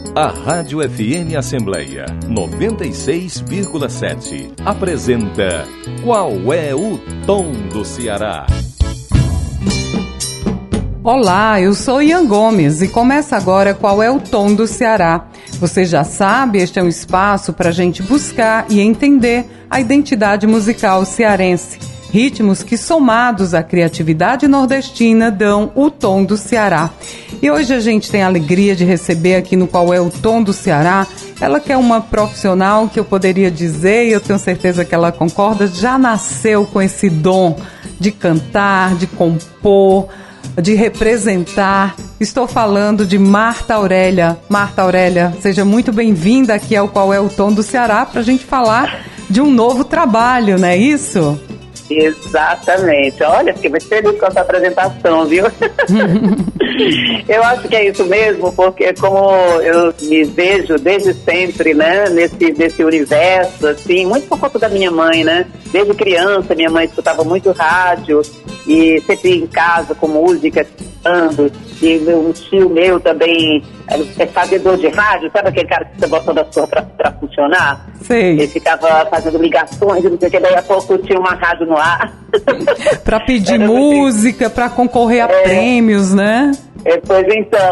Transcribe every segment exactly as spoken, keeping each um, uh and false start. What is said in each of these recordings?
A Rádio F M Assembleia noventa e seis vírgula sete apresenta Qual é o Tom do Ceará? Olá, eu sou Ian Gomes e começa agora Qual é o Tom do Ceará. Você já sabe, este é um espaço para a gente buscar e entender a identidade musical cearense. Ritmos que, somados à criatividade nordestina, dão o tom do Ceará. E hoje a gente tem a alegria de receber aqui no Qual é o Tom do Ceará, ela que é uma profissional que eu poderia dizer, e eu tenho certeza que ela concorda, já nasceu com esse dom de cantar, de compor, de representar. Estou falando de Marta Aurélia. Marta Aurélia, seja muito bem-vinda aqui ao Qual é o Tom do Ceará para a gente falar de um novo trabalho, não é isso? Exatamente. Olha, fiquei muito feliz com essa apresentação, viu? Eu acho que é isso mesmo, porque como eu me vejo desde sempre, né, nesse, nesse universo, assim, muito por conta da minha mãe, né? Desde criança, minha mãe escutava muito rádio e sempre em casa com música, cantando. E um tio meu também é fazedor de rádio, sabe aquele cara que você botou da sua pra, pra funcionar? Sei. Ele ficava fazendo ligações, não sei o que, daí a pouco tinha uma rádio no ar. Pra pedir Era música, assim, pra concorrer a é, prêmios, né? É, pois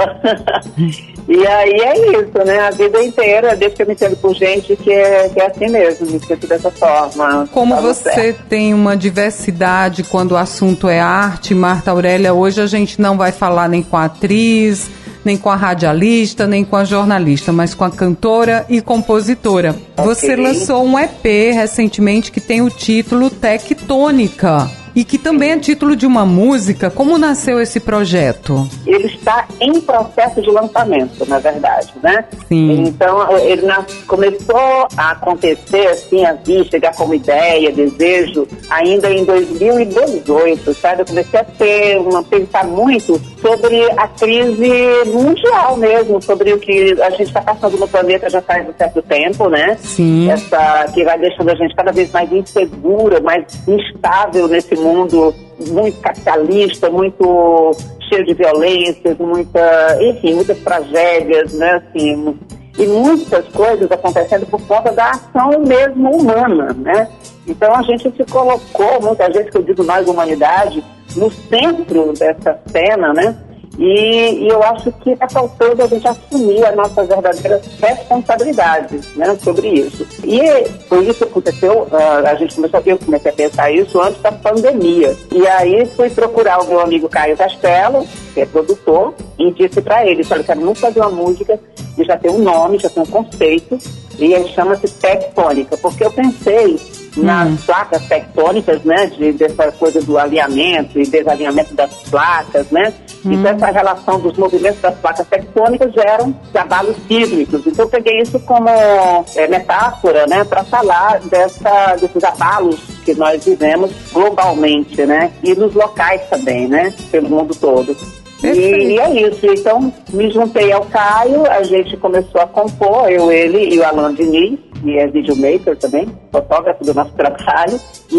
então. E aí é isso, né? A vida inteira, desde que eu me entendo por gente que é, que é assim mesmo, me sinto dessa forma. Como você certo. Tem uma diversidade quando o assunto é arte, Marta Aurélia, hoje a gente não vai falar nem com a atriz, nem com a radialista, nem com a jornalista, mas com a cantora e compositora. Okay. Você lançou um E P recentemente que tem o título Tectônica. E que também é título de uma música. Como nasceu esse projeto? Ele está em processo de lançamento, na verdade, né? Sim. Então, ele nas... começou a acontecer, assim, a vir, chegar como ideia, desejo, ainda em dois mil e dezoito, sabe? Eu comecei a ter, uma, pensar muito sobre a crise mundial mesmo, sobre o que a gente está passando no planeta já faz um certo tempo, né? Sim. Essa, que vai deixando a gente cada vez mais insegura, mais instável nesse mundo muito capitalista, muito cheio de violências, muita, enfim, muitas tragédias, né, assim, e muitas coisas acontecendo por conta da ação mesmo humana, né? Então a gente se colocou, muita gente, que eu digo nós, humanidade, no centro dessa cena, né? E, e eu acho que está faltando a gente assumir a nossa verdadeira responsabilidade, né, sobre isso. E foi isso que aconteceu, uh, a gente começou, eu comecei a pensar isso antes da pandemia. E aí fui procurar o meu amigo Caio Castelo, que é produtor, e disse para ele, falei, quero muito fazer uma música que já tem um nome, já tem um conceito, e ele chama-se Tectônica, porque eu pensei nas hum. placas tectônicas, né, de, dessa coisa do alinhamento e desalinhamento das placas, né, hum. então essa relação dos movimentos das placas tectônicas geram abalos sísmicos. Então eu peguei isso como é, metáfora, né, para falar dessa, desses abalos que nós vivemos globalmente, né, e nos locais também, né, pelo mundo todo. E, e é isso, então me juntei ao Caio, a gente começou a compor, eu, ele e o Alan Diniz, que é videomaker também, fotógrafo do nosso trabalho,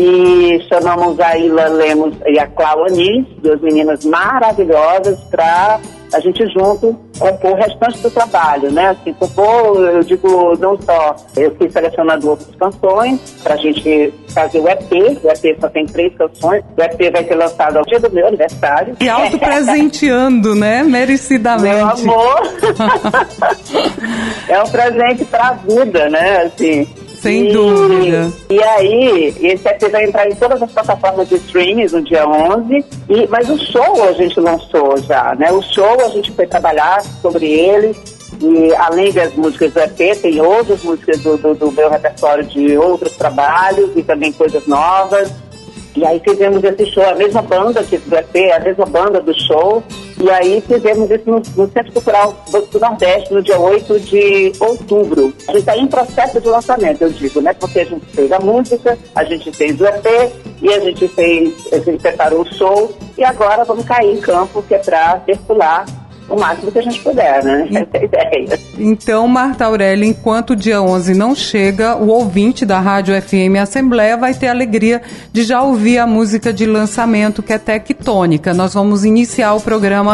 e chamamos a Ila Lemos e a Clau Anis, duas meninas maravilhosas, para a gente junto compor o restante do trabalho, né? Assim, compor, eu digo, não só, eu fui selecionando outras canções para a gente fazer o E P, o E P só tem três canções, o E P vai ser lançado ao dia do meu aniversário. E auto-presenteando, né? Merecidamente. Meu amor! É um presente para a vida, né? Assim, sem e, dúvida. E aí, esse E P vai entrar em todas as plataformas de streaming no dia onze, e, mas o show a gente lançou já, né? O show a gente foi trabalhar sobre ele, e além das músicas do E P, tem outras músicas do, do, do meu repertório de outros trabalhos e também coisas novas. E aí fizemos esse show, a mesma banda que do E P, a mesma banda do show, e aí fizemos isso no, no Centro Cultural do Nordeste, no dia oito de outubro. A gente está em processo de lançamento, eu digo, né? Porque a gente fez a música, a gente fez o E P, e a gente fez, a gente preparou o show, e agora vamos cair em campo, que é para circular o máximo que a gente puder, né? Essa é a ideia. Então, Marta Aurélia, enquanto o dia onze não chega, o ouvinte da Rádio F M Assembleia vai ter a alegria de já ouvir a música de lançamento, que é Tectônica. Nós vamos iniciar o programa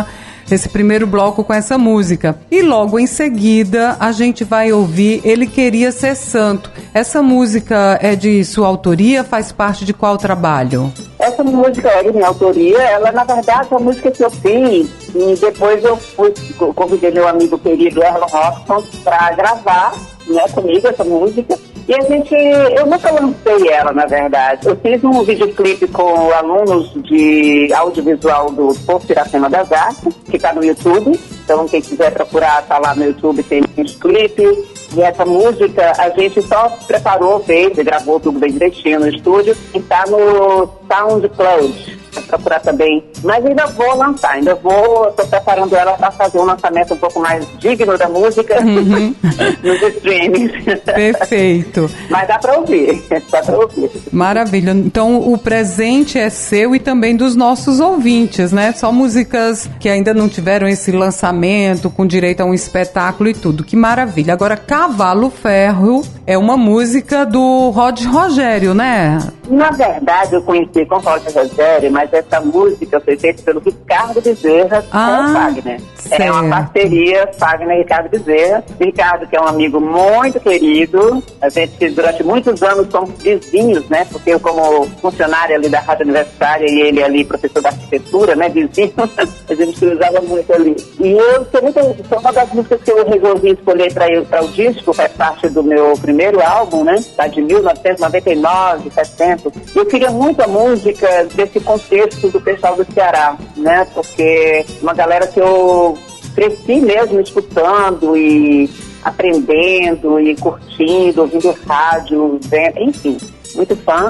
esse primeiro bloco com essa música. E logo em seguida a gente vai ouvir Ele Queria Ser Santo. Essa música é de sua autoria, faz parte de qual trabalho? Essa música é de minha autoria, ela na verdade é uma música que eu fiz e depois eu fui, convidei meu amigo querido Erlon Robson para gravar, né, comigo essa música. E a gente, eu nunca lancei ela, na verdade. Eu fiz um videoclipe com alunos de audiovisual do Porto Iracema das Artes, que está no YouTube. Então, quem quiser procurar, tá lá no YouTube, tem uns clipes. E essa música, a gente só preparou, fez e gravou tudo bem direitinho no estúdio. E tá no SoundCloud. Procurar também, mas ainda vou lançar, ainda vou, estou preparando ela para fazer um lançamento um pouco mais digno da música uhum. nos streams. Perfeito. Mas dá para ouvir, dá para ouvir. Maravilha. Então o presente é seu e também dos nossos ouvintes, né? Só músicas que ainda não tiveram esse lançamento com direito a um espetáculo e tudo. Que maravilha. Agora, Cavalo Ferro é uma música do Rod Rogério, né? Na verdade, eu conheci com o Rod Rogério, mas essa música foi feita pelo Ricardo Bezerra ah, com o Fagner. Certo. É uma parceria Fagner e Ricardo Bezerra. Ricardo, que é um amigo muito querido. A gente, durante muitos anos, somos vizinhos, né? Porque eu, como funcionária ali da Rádio Universitária e ele ali, professor da arquitetura, né? Vizinho, a gente cruzava muito ali. E eu sou muito... Foi uma das músicas que eu resolvi escolher para o disco, faz parte do meu primeiro álbum, né? Tá de mil novecentos e noventa e nove, setenta. Eu queria muito a música desse contexto do pessoal do Ceará, né? Porque uma galera que eu cresci mesmo escutando e aprendendo e curtindo, ouvindo rádio, vendo, enfim, muito fã.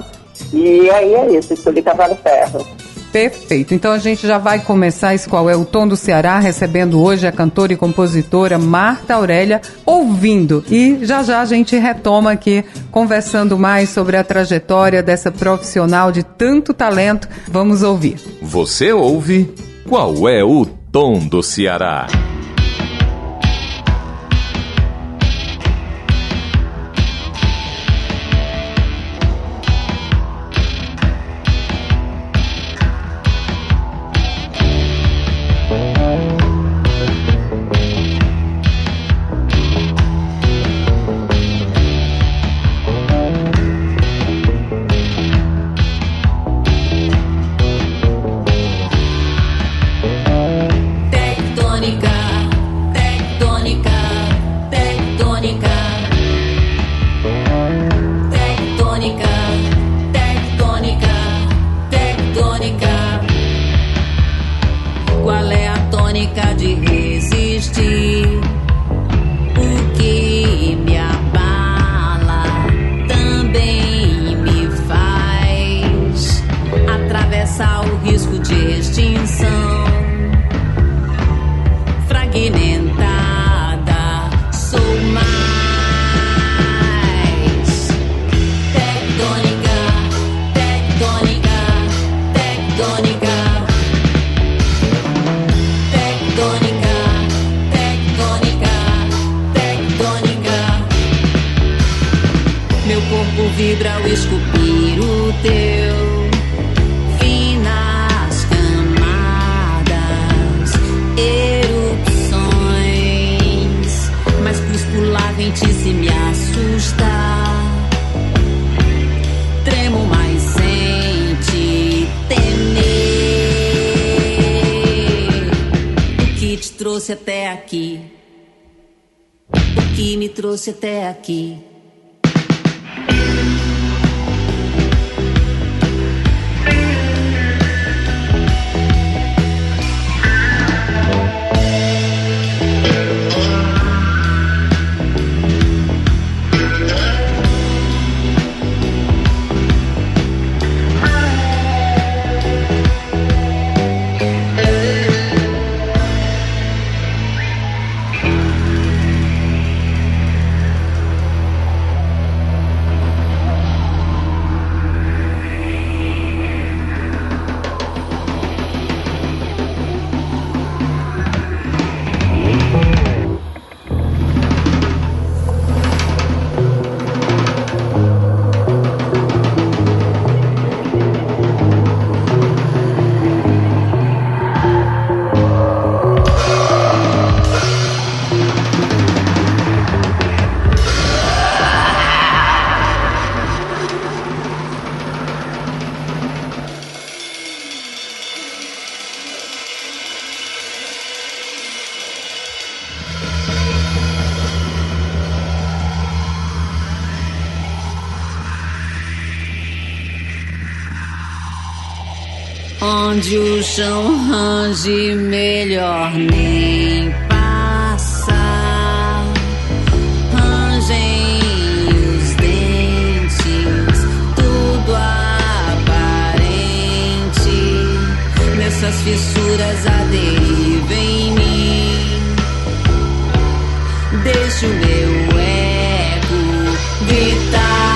E aí é isso, escolhi Cavalo Ferro. Perfeito. Então a gente já vai começar esse Qual é o Tom do Ceará, recebendo hoje a cantora e compositora Marta Aurélia, ouvindo. E já já a gente retoma aqui, conversando mais sobre a trajetória dessa profissional de tanto talento. Vamos ouvir. Você ouve Qual é o Tom do Ceará? Vibra ao esculpir o teu, finas camadas, erupções, mas crepuscular ventice me assusta, tremo mais sente temer. O que te trouxe até aqui, o que me trouxe até aqui. onde o chão range, melhor nem passar. Rangem os dentes, tudo aparente, nessas fissuras a deriva em mim. Deixa o meu eco gritar.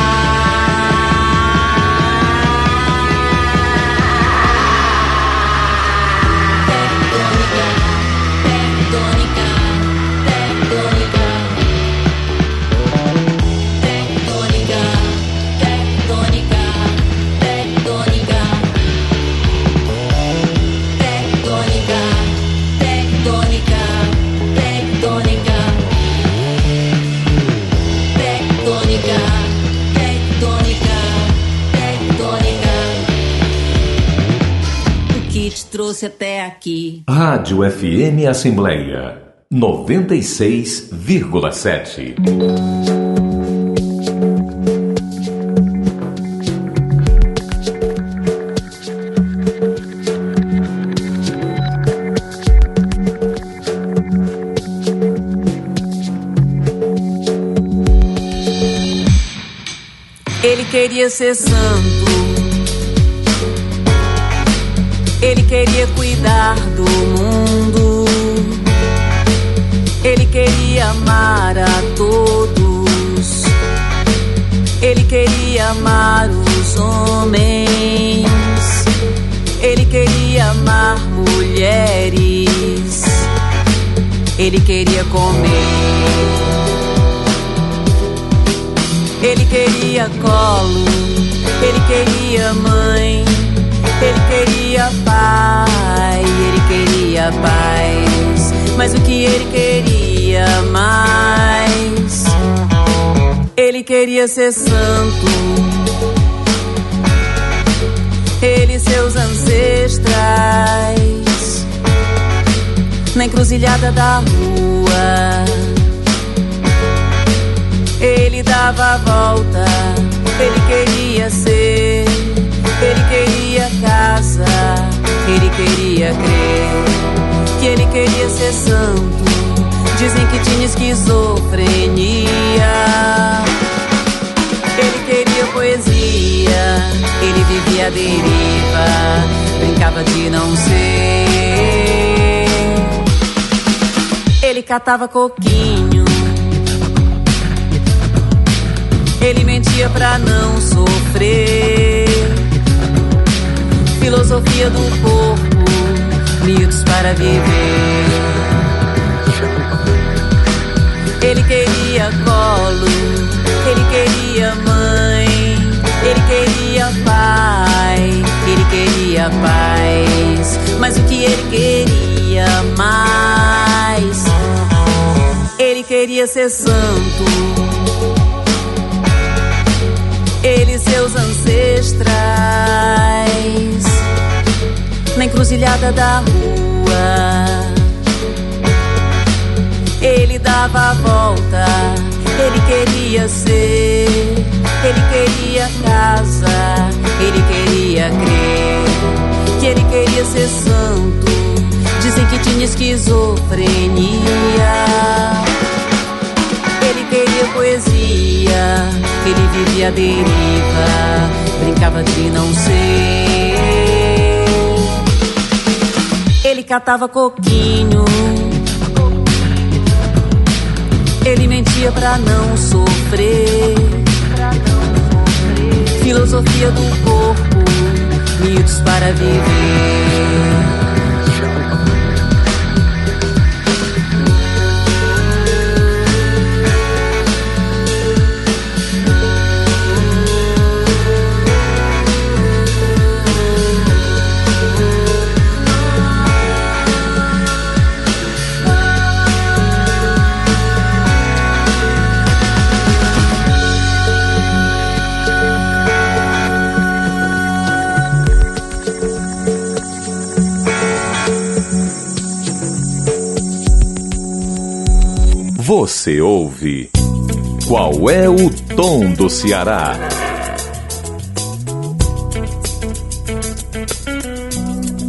Trouxe até aqui. Rádio F M Assembleia noventa e seis vírgula sete. Ele queria ser santo. Ele queria cuidar do mundo. Ele queria amar a todos. Ele queria amar os homens. Ele queria amar mulheres. Ele queria comer. Ele queria colo. Ele queria mãe. Ele queria pai, ele queria paz, mas o que ele queria mais? Ele queria ser santo. Ele e seus ancestrais, na encruzilhada da rua, ele dava a volta. Ele queria ser. Ele queria casa, ele queria crer, que ele queria ser santo. Dizem que tinha esquizofrenia. Ele queria poesia, ele vivia à deriva, brincava de não ser. Ele catava coquinho, ele mentia pra não sofrer. Filosofia do corpo, mitos para viver. Ele queria colo, ele queria mãe, ele queria pai, ele queria paz, mas o que ele queria mais? Ele queria ser santo. Ele e seus ancestrais, na encruzilhada da rua, ele dava a volta. Ele queria ser, ele queria casa, ele queria crer, que ele queria ser santo. Dizem que tinha esquizofrenia. Ele queria poesia, ele vivia à deriva, brincava de não ser. Ele catava coquinho, ele mentia pra não sofrer. Filosofia do corpo, mitos para viver. Você ouve Qual é o Tom do Ceará?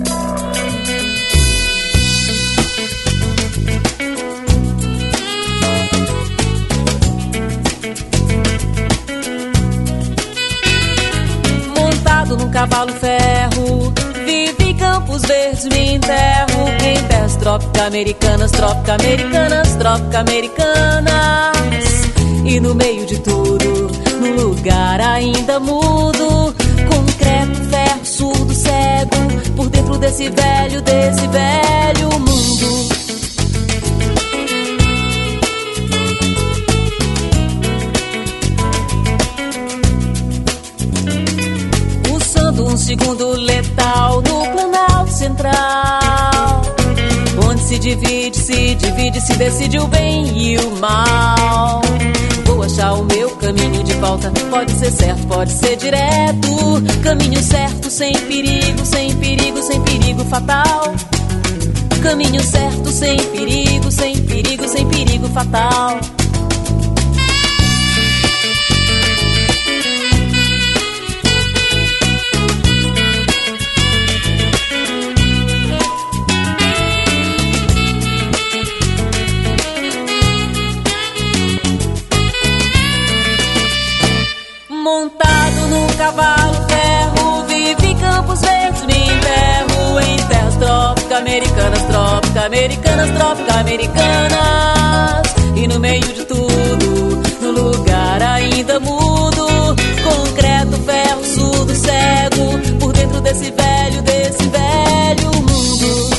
trópica, americanas, trópica, americanas, trópica, americanas. E no meio de tudo, num lugar ainda mudo, concreto, ferro, surdo, cego, por dentro desse velho, desse velho mundo. Um segundo letal no Planalto Central, onde se divide, se divide, se decide o bem e o mal. Vou achar o meu caminho de volta, pode ser certo, pode ser direto. Caminho certo, sem perigo, sem perigo, sem perigo fatal. Caminho certo, sem perigo, sem perigo, sem perigo fatal. Montado num cavalo ferro, vive em campos verdes, me enterro em terras trópicas, americanas, trópicas, americanas, trópicas, americanas. E no meio de tudo, no lugar ainda mudo, concreto, ferro, surdo, cego, por dentro desse velho, desse velho mundo.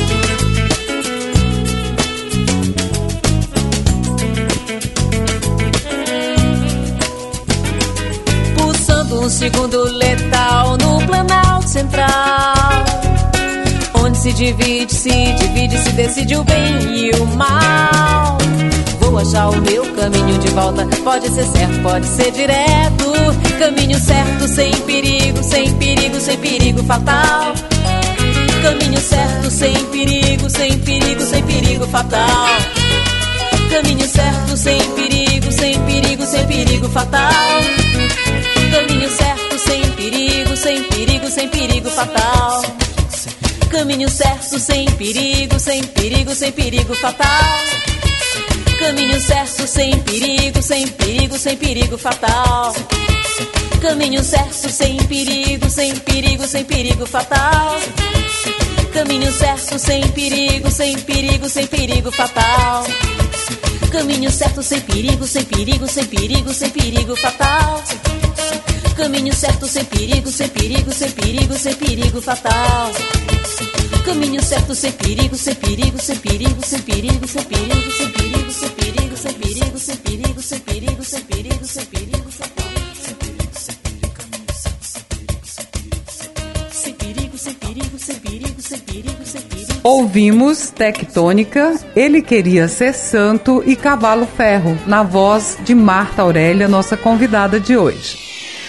Um segundo letal no Planalto Central, onde se divide, se divide, se decide o bem e o mal. Vou achar o meu caminho de volta, pode ser certo, pode ser direto. Caminho certo, sem perigo, sem perigo, sem perigo fatal. Caminho certo, sem perigo, sem perigo, sem perigo fatal. Caminho certo, sem perigo, sem perigo, sem perigo fatal. Caminho certo, sem perigo, sem perigo, sem perigo fatal. Caminho certo, sem perigo, sem perigo, sem perigo fatal. Caminho certo, sem perigo, sem perigo, sem perigo fatal. Caminho certo, sem perigo, sem perigo, sem perigo fatal. Caminho certo, sem perigo, sem perigo, sem perigo fatal. Caminho certo, sem perigo, sem perigo, sem perigo, sem perigo fatal. Caminho certo, sem perigo, sem perigo, sem perigo, sem perigo fatal. Caminho certo, sem perigo, sem perigo, sem perigo, sem perigo, sem perigo, sem perigo, sem perigo, sem perigo, sem perigo, sem perigo, sem perigo, sem perigo fatal. Sem perigo, sem perigo, sem perigo, sem perigo, sem perigo. Ouvimos Tectônica, Ele Queria Ser Santo e Cavalo Ferro, na voz de Marta Aurélia, nossa convidada de hoje.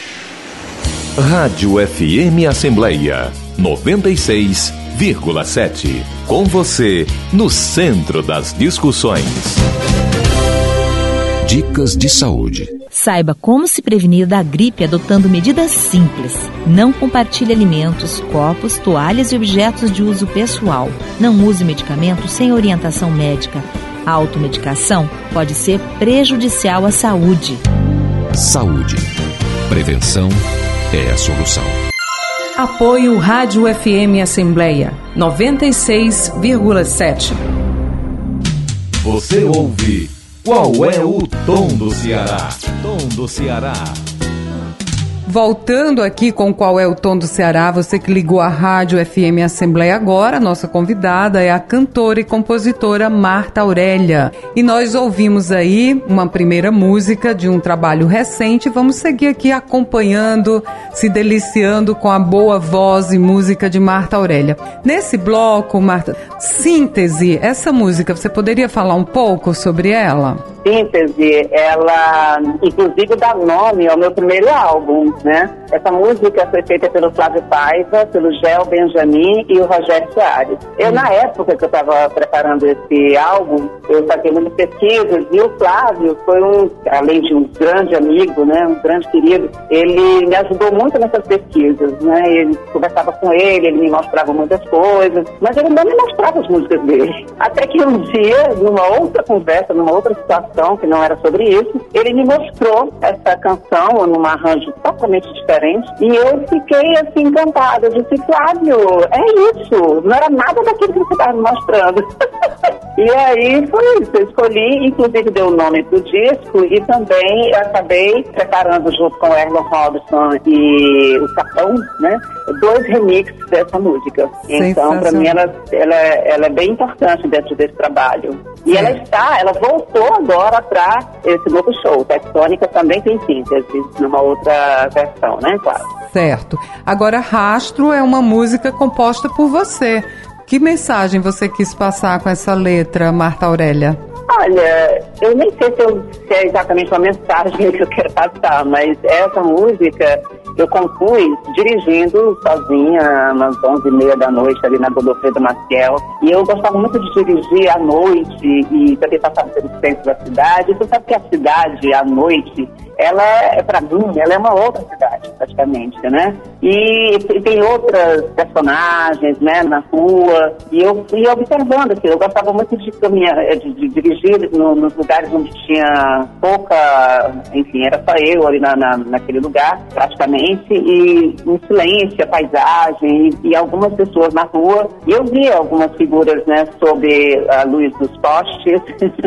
Rádio F M Assembleia noventa e seis vírgula sete. Com você, no centro das discussões. Dicas de saúde. Saiba como se prevenir da gripe adotando medidas simples. Não compartilhe alimentos, copos, toalhas e objetos de uso pessoal. Não use medicamentos sem orientação médica. A automedicação pode ser prejudicial à saúde. Saúde. Prevenção é a solução. Apoio Rádio F M Assembleia noventa e seis vírgula sete. Você ouve Qual é o Tom do Ceará? Tom do Ceará. Voltando aqui com Qual é o Tom do Ceará, você que ligou a Rádio F M Assembleia agora, nossa convidada é a cantora e compositora Marta Aurélia. E nós ouvimos aí uma primeira música de um trabalho recente. Vamos seguir aqui acompanhando, se deliciando com a boa voz e música de Marta Aurélia. Nesse bloco, Marta, Síntese, essa música, você poderia falar um pouco sobre ela? Síntese, ela inclusive dá nome ao meu primeiro álbum, né? Essa música foi feita pelo Flávio Paiva, pelo Gel Benjamin e o Rogério Soares. Eu, na época que eu estava preparando esse álbum, eu fazia muitas pesquisas e o Flávio foi um, além de um grande amigo, né? Um grande querido, ele me ajudou muito nessas pesquisas, né? Ele conversava com ele, ele me mostrava muitas coisas, mas ele não me mostrava as músicas dele. Até que um dia, numa outra conversa, numa outra situação, que não era sobre isso, ele me mostrou essa canção num arranjo totalmente completamente diferente. E eu fiquei assim encantada. Eu disse, Flávio, é isso. Não era nada daquilo que você estava me mostrando. E aí foi isso. Eu escolhi, inclusive dei o nome pro disco e também acabei preparando junto com o Erlon Robson e o Capão, né? Dois remixes dessa música. Então, para mim, ela, ela, ela é bem importante dentro desse trabalho. E ela está, ela voltou agora para esse novo show. Tectônica também tem síntese, numa outra versão, né? Claro. Certo. Agora, Rastro é uma música composta por você. Que mensagem você quis passar com essa letra, Marta Aurélia? Olha, eu nem sei se, eu, se é exatamente uma mensagem que eu quero passar, mas essa música eu compus dirigindo sozinha, umas onze e meia da noite, ali na Godofredo Maciel. E eu gostava muito de dirigir à noite e também passava pelo centro da cidade. Você sabe que a cidade, à noite, ela é, pra mim, ela é uma outra cidade, praticamente, né? E, e tem outras personagens, né, na rua. E eu fui observando, assim, eu gostava muito de, de, de, de dirigir no, nos lugares onde tinha pouca, enfim, era só eu ali na, na, naquele lugar, praticamente. E em silêncio, a paisagem e, e algumas pessoas na rua. E eu via algumas figuras, né, sob a luz dos postes.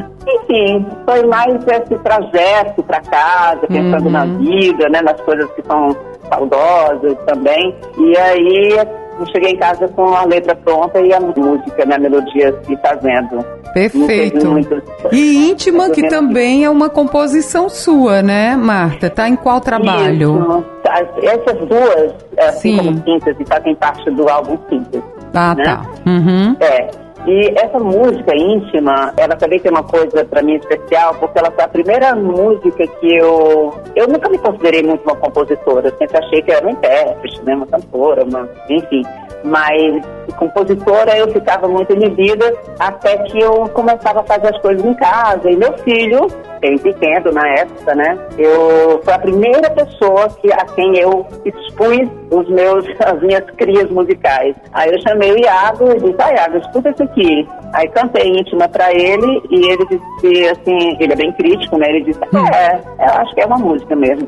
Enfim, foi mais esse trajeto para casa, pensando uhum. na vida, né, nas coisas que são saudosas também. E aí eu cheguei em casa com a letra pronta e a música, né, a melodia se fazendo. Perfeito. Muito... E Íntima, que também é uma composição sua, né, Marta? Tá em qual trabalho? Isso. Essas duas, assim como síntese, fazem parte do álbum Síntese. Ah, né? Tá. Uhum. É. E essa música Íntima, ela também tem uma coisa pra mim especial, porque ela foi a primeira música que eu... Eu nunca me considerei muito uma compositora, eu sempre achei que era uma intérprete, né, uma cantora, uma... enfim... Mas compositora eu ficava muito inibida até que eu começava a fazer as coisas em casa. E meu filho, bem pequeno na época, né? Eu foi a primeira pessoa que, a quem eu expus os meus, as minhas crias musicais. Aí eu chamei o Iago e disse, ah, Iago, escuta isso aqui. Aí cantei Íntima pra ele e ele disse assim, ele é bem crítico, né? Ele disse, é, eu acho que é uma música mesmo.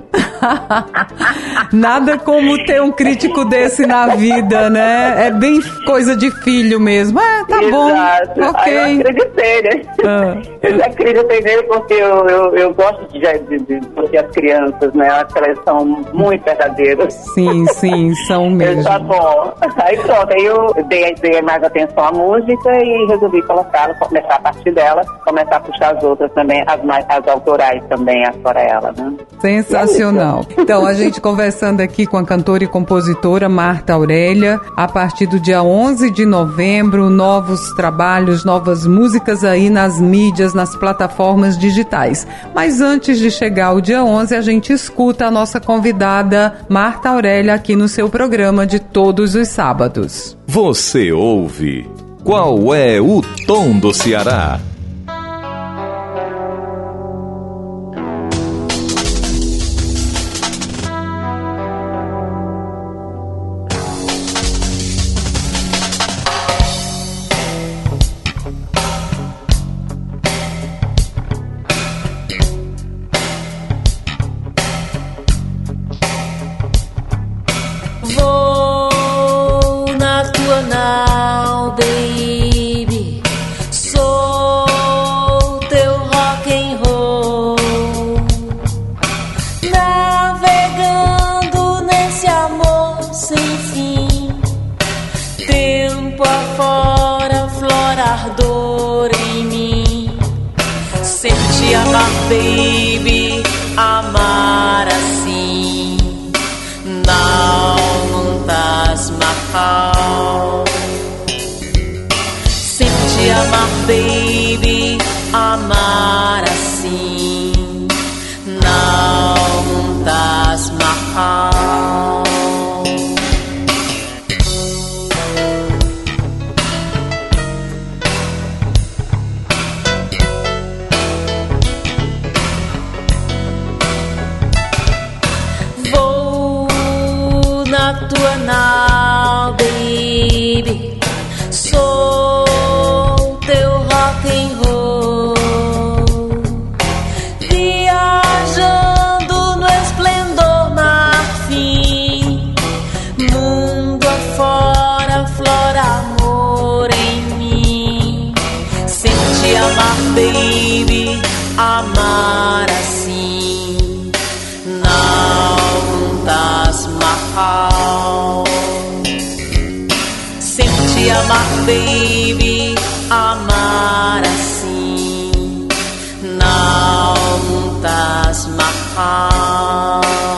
Nada como ter um crítico desse na vida, né? É bem coisa de filho mesmo. É, tá Exato. Bom, ok. Aí eu acreditei, né? Ah. Eu já acreditei nele porque eu, eu, eu gosto de, de, de, de as crianças, né? Elas são muito verdadeiras. Sim, sim, são mesmo. Tá bom. Aí pronto, aí eu dei, dei mais atenção à música e resolvi colocá-la, começar a partir dela, começar a puxar as outras também, as, mais, as autorais também, fora ela, né? Sensacional. Então, a gente conversando aqui com a cantora e compositora Marta Aurélia, a partir do dia onze de novembro, novos trabalhos, novas músicas aí nas mídias, nas plataformas digitais. Mas antes de chegar o dia onze, a gente escuta a nossa convidada Marta Aurélia aqui no seu programa de todos os sábados. Você ouve Qual é o Tom do Ceará? Baby, amar assim não estás mal. Sente amar, baby, amar assim não estás mal. baby, amar assim, não Taj Mahal.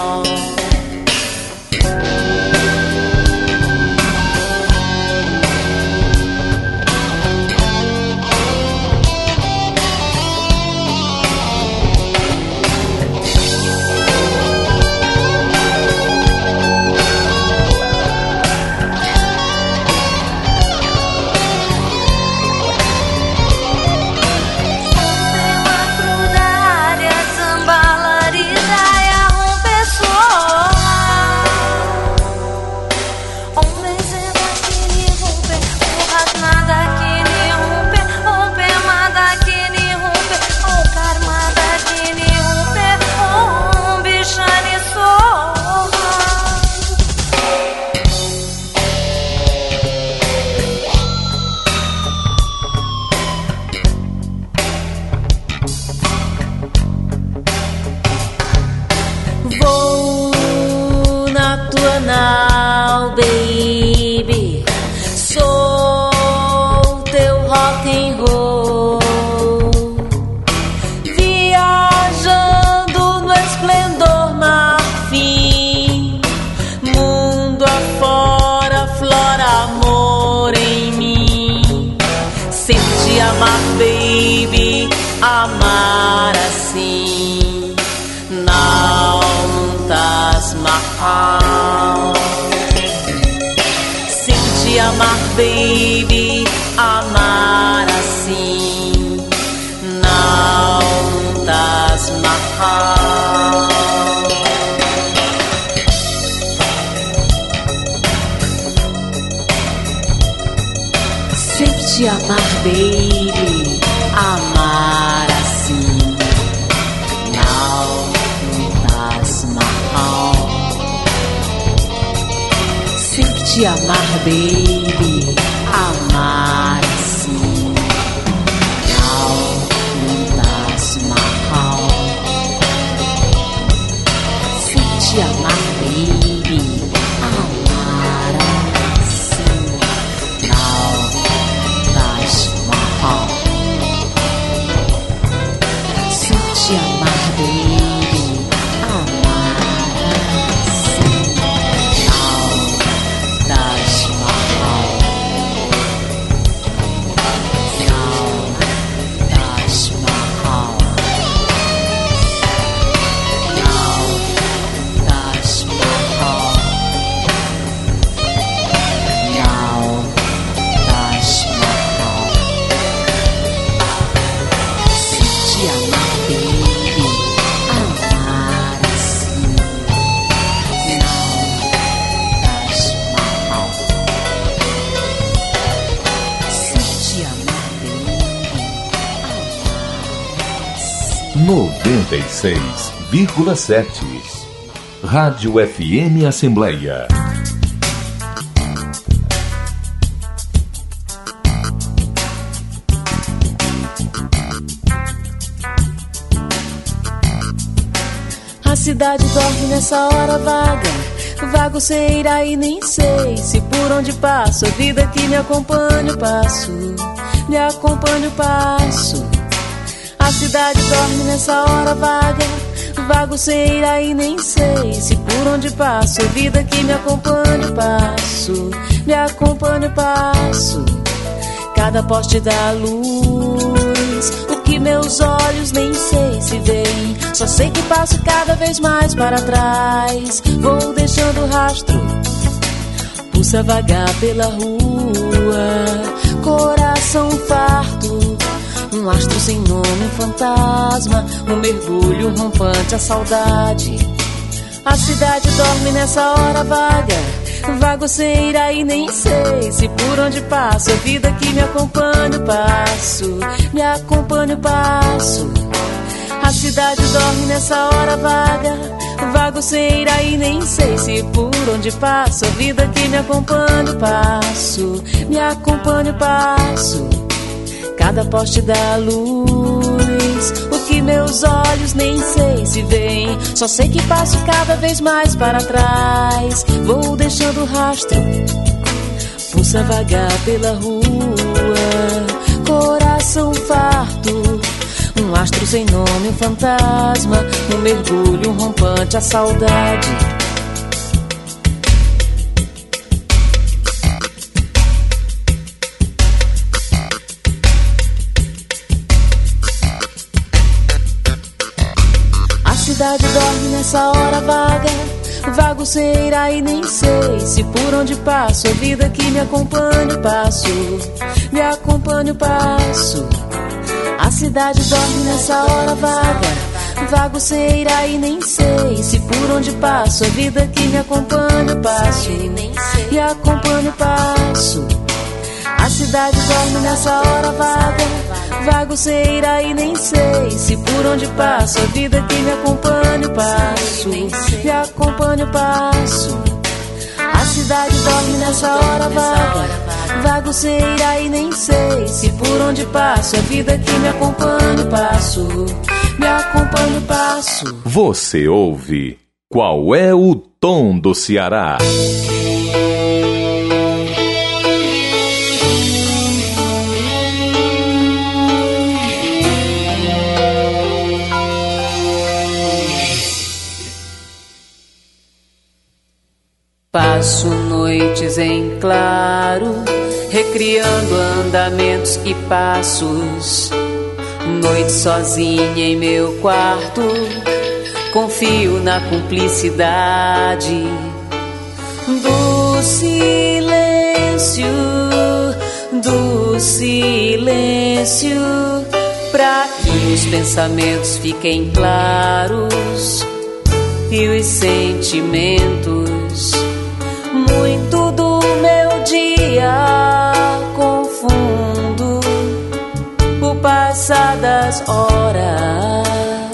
Baby, amar assim, não Taj Mahal. Sempre te amar, baby, amar assim, não Taj Mahal. Sempre te amar, baby, amar assim, não Taj Mahal. Sempre te amar, baby, amar assim, não Taj Mahal. Sempre te amar, baby, amar assim, não Taj Mahal. noventa e seis vírgula sete Rádio F M Assembleia. A cidade dorme nessa hora vaga, vago sem ir aí, nem sei se por onde passo. A vida que me acompanha o passo, me acompanha o passo. A cidade dorme nessa hora vaga, vago sem ir aí, nem sei se por onde passo. A vida que me acompanha o passo, me acompanha o passo. Cada poste dá luz, o que meus olhos nem sei se veem. Só sei que passo cada vez mais para trás, vou deixando rastro, pulsa vagar pela rua, coração farto, um astro sem nome, um fantasma, um mergulho rompante, a saudade. A cidade dorme nessa hora vaga, vago sem ir aí, nem sei se por onde passo. A vida que me acompanha o passo, me acompanha o passo. A cidade dorme nessa hora vaga, vago sem ir aí, nem sei se por onde passo. A vida que me acompanha o passo, me acompanha o passo. Cada poste dá luz, o que meus olhos nem sei se veem. Só sei que passo cada vez mais para trás, vou deixando rastro, força vagar pela rua, coração farto, um astro sem nome, um fantasma, um mergulho, um rompante, a saudade. A cidade dorme nessa hora vaga, vago sem ir aí, nem sei se por onde passo, a vida que me acompanha o passo, me acompanha o passo. A cidade dorme nessa hora vaga, vago sem ir aí, nem sei se por onde passo, a vida que me acompanha o passo, me acompanha o passo. A cidade dorme nessa hora vaga, vago sem ir aí, nem sei se por onde passo, a vida que me acompanha o passo, me acompanha o passo. A cidade dorme nessa hora vaga, vago sem ir aí, nem sei se por onde passo, a vida que me acompanha o passo, me acompanha o passo. Você ouve Qual é o Tom do Ceará? Passo noites em claro, recriando andamentos e passos. Noite sozinha em meu quarto, confio na cumplicidade do silêncio, do silêncio, pra que os pensamentos fiquem claros e os sentimentos. Muito do meu dia confundo o passar das horas.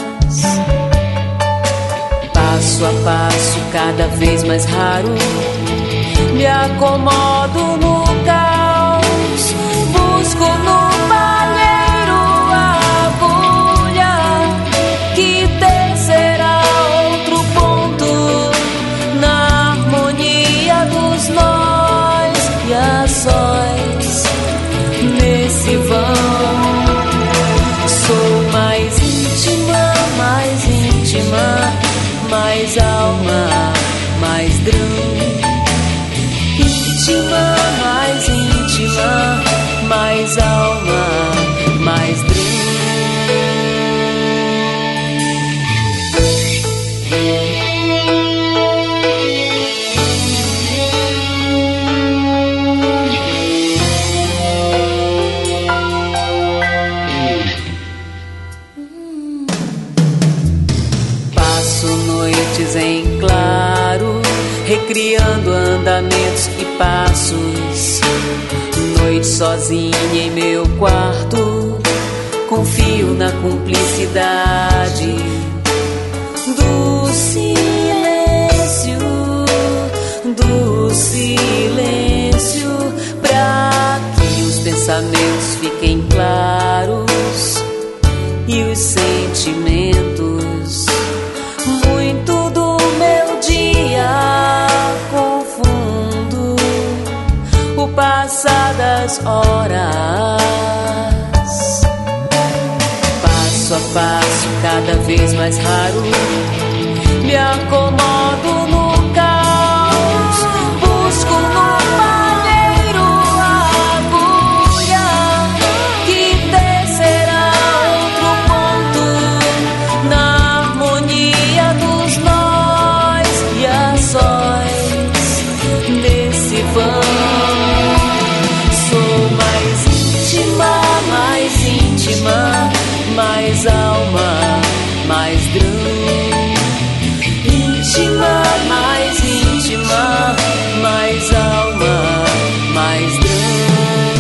Passo a passo, cada vez mais raro, me acomodo no caos, busco no palheiro a agulha que tecerá outro ponto na harmonia dos nós e as sóis nesse vão. Sou mais íntima, mais íntima, mais alma, mais drão. Íntima, mais íntima, mais alma, mais drão. Passo noites em claro, recriando andamentos e passos. Noite sozinha em meu quarto, confio na cumplicidade do silêncio, do silêncio, pra que os pensamentos fiquem claros e os sentimentos. Muito do meu dia confundo o passar das horas. Passo a passo, cada vez mais raro, me acomodo no caos, busco no palheiro a agulha que tecerá outro ponto na harmonia dos nós e as sóis desse vão. Sou mais íntima, mais íntima, mais alma, mais drão. Íntima, mais íntima, mais alma, mais drão.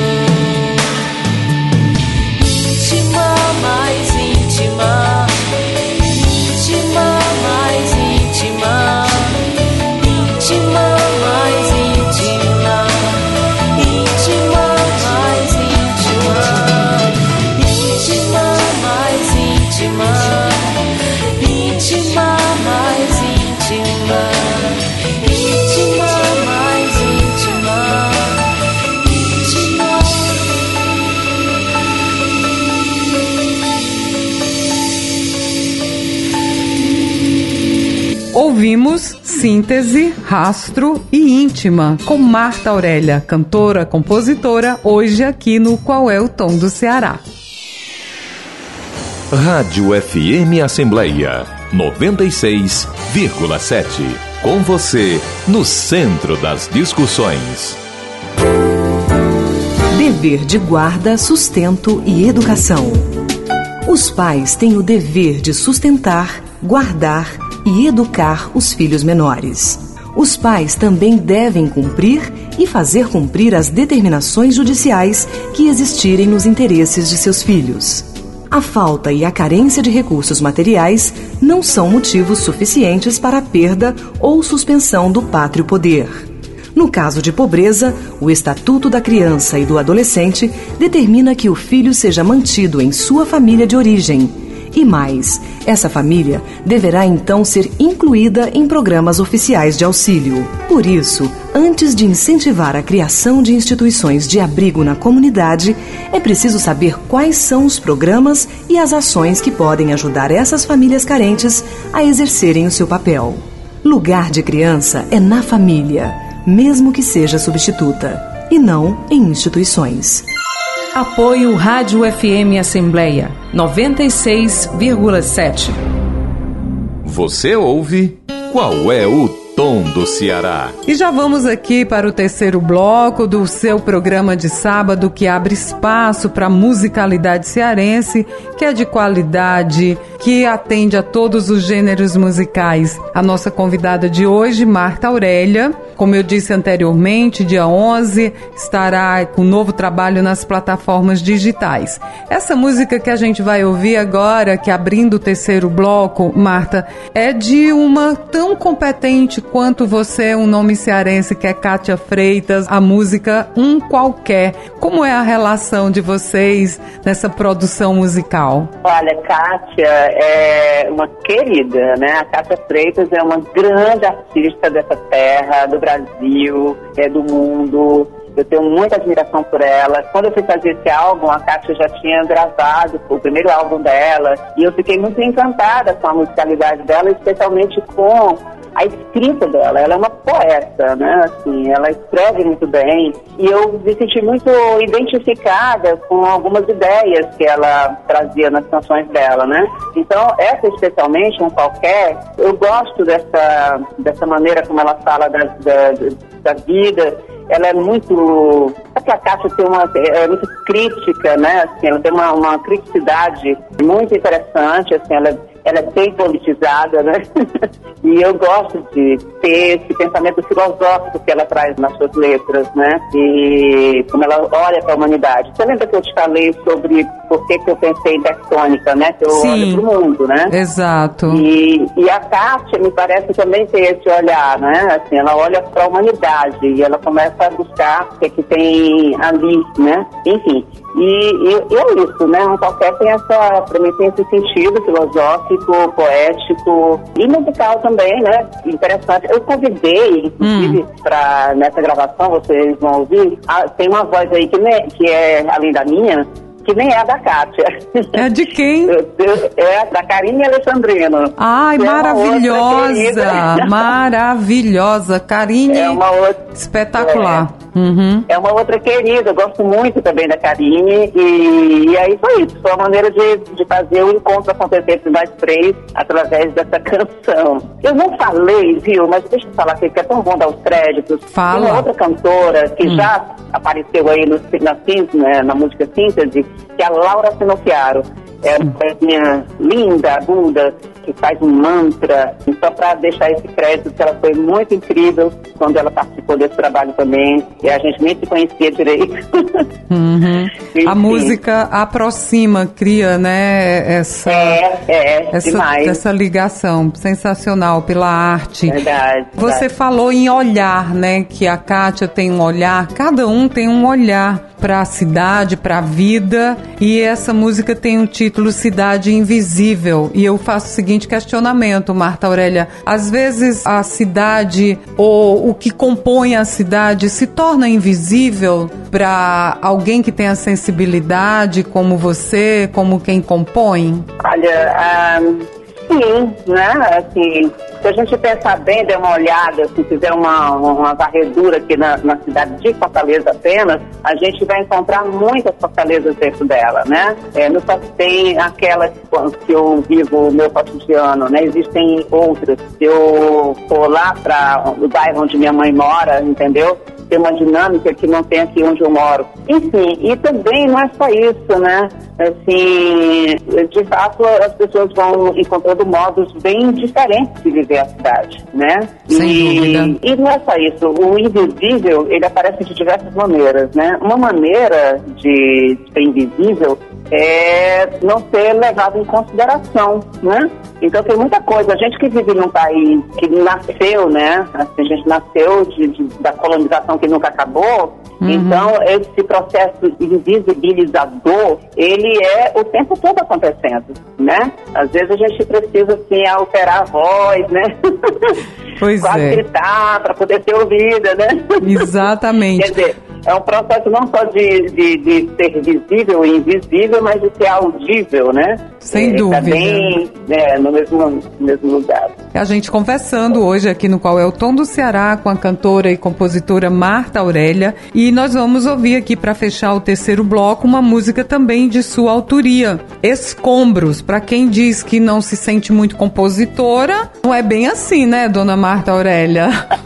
Íntima, mais íntima, íntima, mais íntima, íntima, mais íntima, íntima, mais íntima, íntima, mais íntima, íntima, mais íntima, íntima, mais íntima, Ouvimos Síntese, Rastro e Íntima, com Marta Aurélia, cantora, compositora, hoje aqui no Qual é o Tom do Ceará. Rádio F M Assembleia noventa e seis vírgula sete. Com você, no centro das discussões. Dever de guarda, sustento e educação. Os pais têm o dever de sustentar, guardar e educar os filhos menores. Os pais também devem cumprir e fazer cumprir as determinações judiciais que existirem nos interesses de seus filhos. A falta e a carência de recursos materiais não são motivos suficientes para a perda ou suspensão do pátrio poder. No caso de pobreza, o Estatuto da Criança e do Adolescente determina que o filho seja mantido em sua família de origem. E mais, essa família deverá então ser incluída em programas oficiais de auxílio. Por isso, antes de incentivar a criação de instituições de abrigo na comunidade, é preciso saber quais são os programas e as ações que podem ajudar essas famílias carentes a exercerem o seu papel. Lugar de criança é na família, mesmo que seja substituta, e não em instituições. Apoio Rádio F M Assembleia noventa e seis vírgula sete. Você ouve Qual é o Tom do Ceará? E já vamos aqui para o terceiro bloco do seu programa de sábado, que abre espaço para a musicalidade cearense, que é de qualidade, que atende a todos os gêneros musicais. A nossa convidada de hoje, Marta Aurélia, como eu disse anteriormente, dia onze, estará com um novo trabalho nas plataformas digitais. Essa música que a gente vai ouvir agora, que abrindo o terceiro bloco, Marta, é de uma tão competente quanto você, um nome cearense, que é Kátia Freitas, a música Um Qualquer. Como é a relação de vocês nessa produção musical? Olha, Kátia é uma querida, né? A Kátia Freitas é uma grande artista dessa terra, do Brasil, é, do mundo. Eu tenho muita admiração por ela. Quando eu fui fazer esse álbum, a Kátia já tinha gravado o primeiro álbum dela, e eu fiquei muito encantada com a musicalidade dela, especialmente com a escrita dela. Ela é uma poeta, né? Assim, ela escreve muito bem, e eu me senti muito identificada com algumas ideias que ela trazia nas canções dela, né? Então, essa especialmente, Um Qualquer, eu gosto dessa, dessa maneira como ela fala da, da, da vida. Ela é muito... Sabe que a Kátia tem uma, é muito crítica, né? Assim, ela tem uma, uma criticidade muito interessante, assim, ela, ela é bem politizada, né? E eu gosto de ter esse pensamento filosófico que ela traz nas suas letras, né? E como ela olha para a humanidade. Você lembra que eu te falei sobre por que, que eu pensei em tectônica, né? Que eu Sim, olho para o mundo, né? Exato. E, e a Kátia me parece também ter esse olhar, né? Assim, ela olha para a humanidade e ela começa a buscar o que, que tem ali, né? Enfim, e, e, e é isso, né? Um qualquer tem essa, para mim tem esse sentido filosófico, poético e musical também, né? Interessante. Eu convidei, inclusive, hum. para nessa gravação, vocês vão ouvir, a, tem uma voz aí que, ne, que é além da minha, que nem é a da Kátia. É de quem? É da Karine Alexandrino. Ai, maravilhosa! Maravilhosa. Karine, é uma outra, espetacular. É. Uhum. É uma outra querida, eu gosto muito também da Karine, e, e aí foi isso, foi uma maneira de, de fazer o encontro acontecer entre nós três através dessa canção. Eu não falei, viu, mas deixa eu falar aqui, que é tão bom dar os créditos. Fala. Tem uma outra cantora que hum. já apareceu aí no, na, na, na música Síntese, que é a Laura Sinociaro. É uma coisinha linda, aguda, que faz um mantra. E só para deixar esse crédito, que ela foi muito incrível quando ela participou desse trabalho também. E a gente nem se conhecia direito. Uhum. A música aproxima, cria, né, essa, é, é, essa, demais. essa ligação sensacional pela arte. Verdade, Você verdade. falou em olhar, né, que a Kátia tem um olhar, cada um tem um olhar para a cidade, para a vida, e essa música tem o título Cidade Invisível. E eu faço o seguinte questionamento, Marta Aurélia: às vezes a cidade ou o que compõe a cidade se torna invisível para alguém que tem a sensibilidade como você, como quem compõe? Olha, um, ruim, né? Assim, se a gente pensar bem, der uma olhada, se fizer uma, uma varredura aqui na, na cidade de Fortaleza apenas, a gente vai encontrar muitas fortalezas dentro dela, né? É, não só tem aquelas que eu vivo o meu cotidiano, né? Existem outras. Se eu for lá para o bairro onde minha mãe mora, entendeu? Tem uma dinâmica que não tem aqui onde eu moro. Enfim, e também não é só isso, né? Assim, de fato, as pessoas vão encontrando modos bem diferentes de viver a cidade, né? Sem e, dúvida. E não é só isso. O invisível, ele aparece de diversas maneiras, né? Uma maneira de ser invisível é não ser levado em consideração, né? Então tem muita coisa. A gente que vive num país que nasceu, né? Assim, a gente nasceu de, de, da colonização que nunca acabou. Uhum. Então esse processo invisibilizador, ele é o tempo todo acontecendo, né? Às vezes a gente precisa, assim, alterar a voz, né? Pois Quase é. gritar para poder ser ouvida, né? Exatamente. Quer dizer, é um processo não só de, de, de ser visível e invisível, mas de ser audível, né? Sem é, dúvida. Também é, no mesmo, no mesmo lugar. A gente conversando hoje aqui no Qual é o Tom do Ceará com a cantora e compositora Marta Aurélia, e nós vamos ouvir aqui para fechar o terceiro bloco uma música também de sua autoria, Escombros. Para quem diz que não se sente muito compositora, não é bem assim, né, dona Marta Aurélia?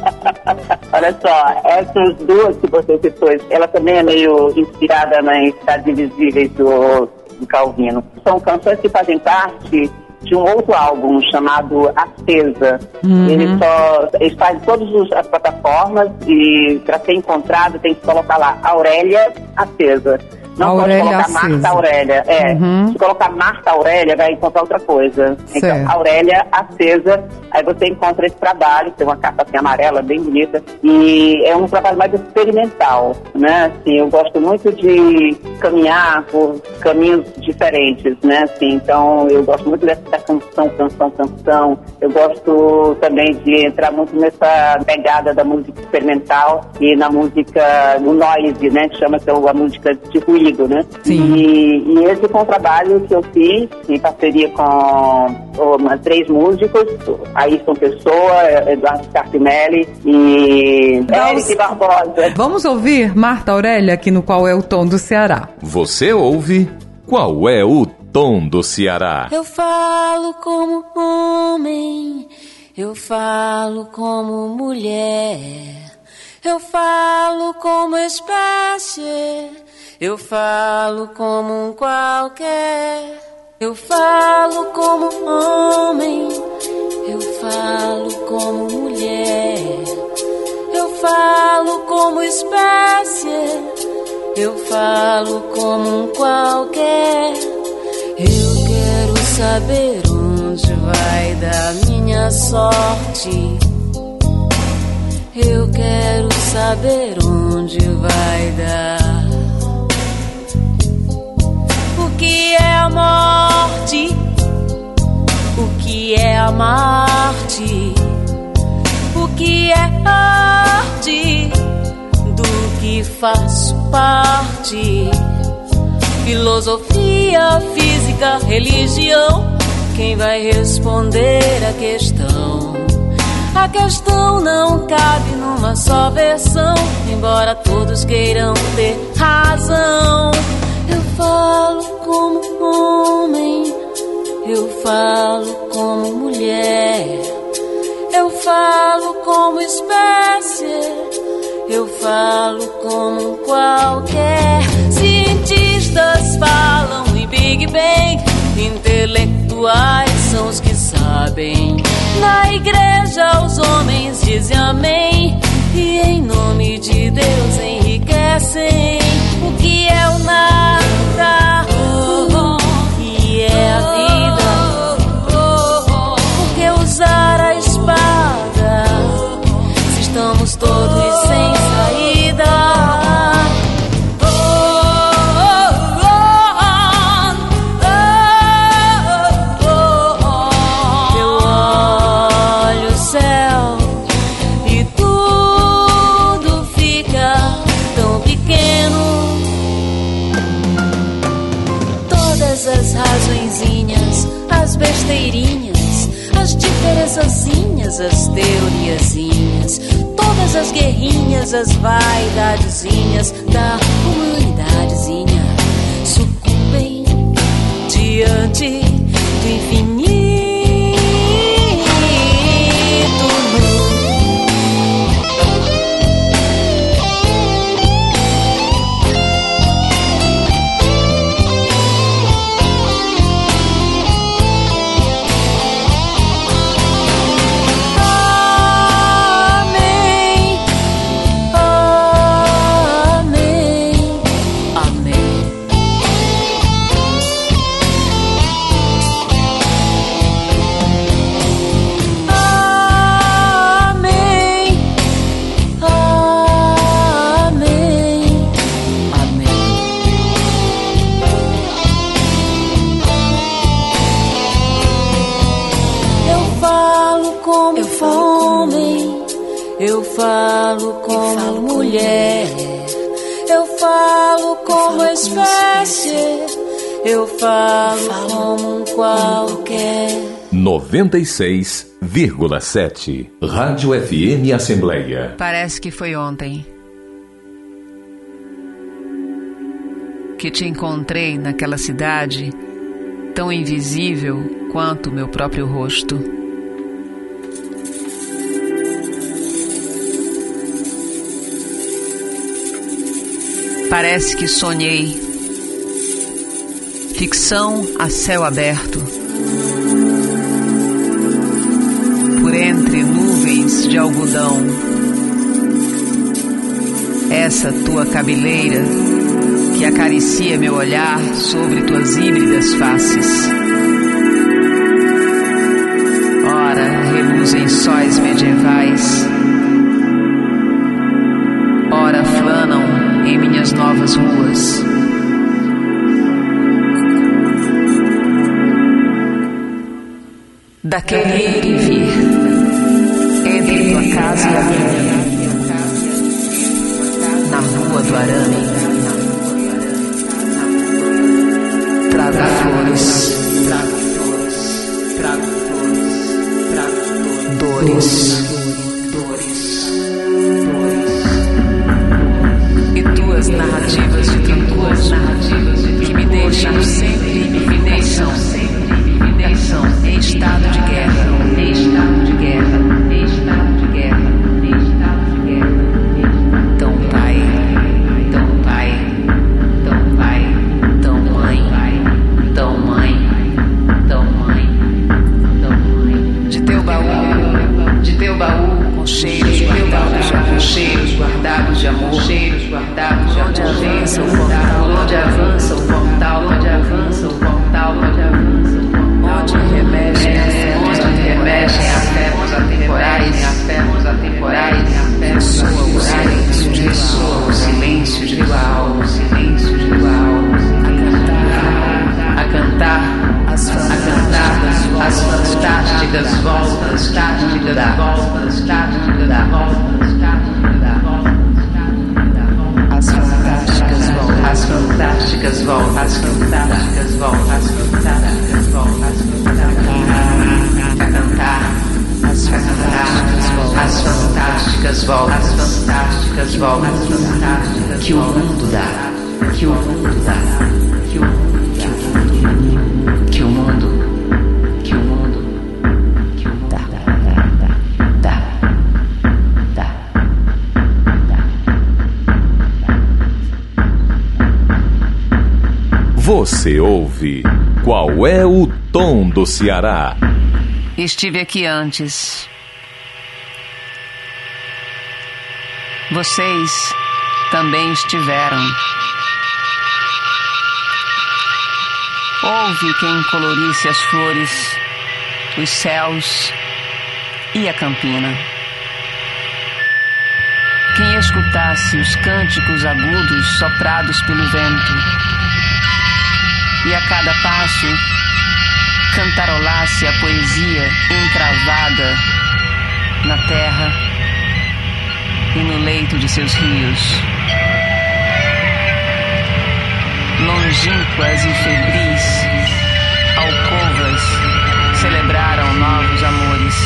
Olha só, essas duas que você citou, ela também é meio inspirada nas Cidades Invisíveis do, do Calvino. São canções que fazem parte de um outro álbum chamado Acesa. Uhum. Ele só ele faz todas as plataformas e para ser encontrado tem que colocar lá Aurélia Acesa. Não Aurélia pode colocar Acesa. Marta Aurélia. É. Uhum. Se colocar Marta Aurélia, vai encontrar outra coisa. Certo. Então, Aurélia Acesa, aí você encontra esse trabalho, tem uma capa assim amarela, bem bonita, e é um trabalho mais experimental, né? Assim, eu gosto muito de caminhar por caminhos diferentes, né? Assim, então, eu gosto muito dessa canção, canção, canção. Eu gosto também de entrar muito nessa pegada da música experimental e na música, no noise, né? Que chama-se a música de ruído. Né? Sim. E, e esse foi um trabalho que eu fiz em parceria com uma, três músicos, Ayrton Pessoa, Eduardo Scarpinelli e Vamos... Eric Barbosa. Vamos ouvir Marta Aurélia aqui no Qual é o Tom do Ceará. Você ouve Qual é o Tom do Ceará? Eu falo como homem, eu falo como mulher, eu falo como espécie, eu falo como um qualquer. Eu falo como homem, eu falo como mulher, eu falo como espécie, eu falo como um qualquer. Eu quero saber onde vai dar minha sorte, eu quero saber onde vai dar. O que é a morte? O que é a Marte? O que é arte? Do que faço parte? Filosofia, física, religião. Quem vai responder a questão? A questão não cabe numa só versão, embora todos queiram ter razão. Eu falo como homem, eu falo como mulher, eu falo como espécie, eu falo como qualquer. Cientistas falam em Big Bang, intelectuais são os que sabem. Na igreja os homens dizem amém, e em nome de Deus enriquecem. O que é o nada? O que é a vida? Por que usar a espada se estamos todos sem saída? diferençazinhas, as teoriazinhas, todas as guerrinhas, as vaidadezinhas da humanidadezinha sucumbem diante do infinito. Eu falo como mulher, eu falo como espécie, eu falo como um qualquer. noventa e seis vírgula sete Rádio F M Assembleia. Parece que foi ontem que te encontrei naquela cidade tão invisível quanto meu próprio rosto. Parece que sonhei, ficção a céu aberto, por entre nuvens de algodão. Essa tua cabeleira que acaricia meu olhar sobre tuas híbridas faces. Ora, reluzem sóis medievais, ora flanam em minhas novas ruas. Daquele ir e vir entre tua casa e a minha, na rua do arame, trago flores, trago flores, trago flores, trago dores. Narrativas de trancoso, narrativas que me deixam sempre em definição, em estado de guerra, em estado de guerra, em estado de guerra, em estado de guerra. Tão pai, tão pai, tão pai, tão mãe, tão mãe, tão mãe, tão mãe. De teu baú, de teu baú com cheiros guardados, com cheiros guardados de amor, cheiros guardados de amor. Onde avança o portal, onde avança o portal, onde avança o portal, onde avança o portal, onde remexem a fé, onde remexem a fé, atemporais, a fé, atemporais, ressoa o silêncio, ressoa o silêncio de tua alma, o silêncio de tua alma, a cantar, a cantar, as, a cantar as fantásticas voltas, fantásticas da volta, fantásticas da volta, fantásticas da volta. As fantásticas voltas, as fantásticas voltas, as fantásticas voltas, as fantásticas voltas, a cantar, as fantásticas voltas, as fantásticas voltas, as fantásticas voltas, que o mundo dá, que o mundo dá, que o mundo dá, que o mundo, que o mundo, que o mundo dá, dá, dá, dá. Você ouve Qual é o Tom do Ceará? Estive aqui antes. Vocês também estiveram. Houve quem colorisse as flores, os céus e a campina. Quem escutasse os cânticos agudos soprados pelo vento e a cada passo cantarolasse a poesia encravada na terra e no leito de seus rios. Longínquas e febris alcovas celebraram novos amores.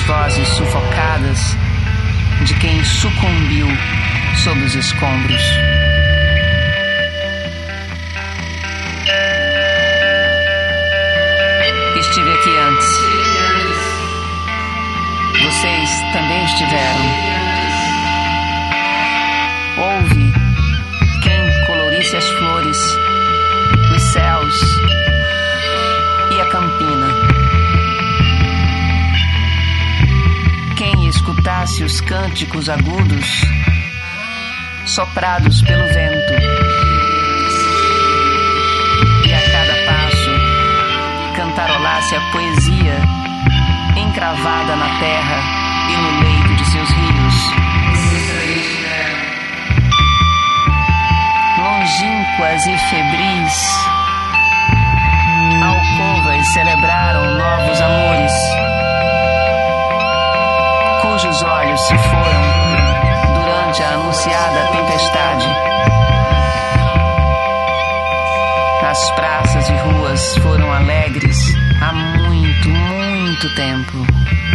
vozes sufocadas de quem sucumbiu sob os escombros. Estive aqui antes. Vocês também estiveram. Houve quem colorisse as flores, os céus e a campina. Quem escutasse os cânticos agudos soprados pelo vento. E a cada passo cantarolasse a poesia encravada na terra e no leito de seus rios. Longínquas e febris, alcovas celebraram novos amores, cujos olhos se foram durante a anunciada tempestade. As praças e ruas foram alegres há muito, muito tempo.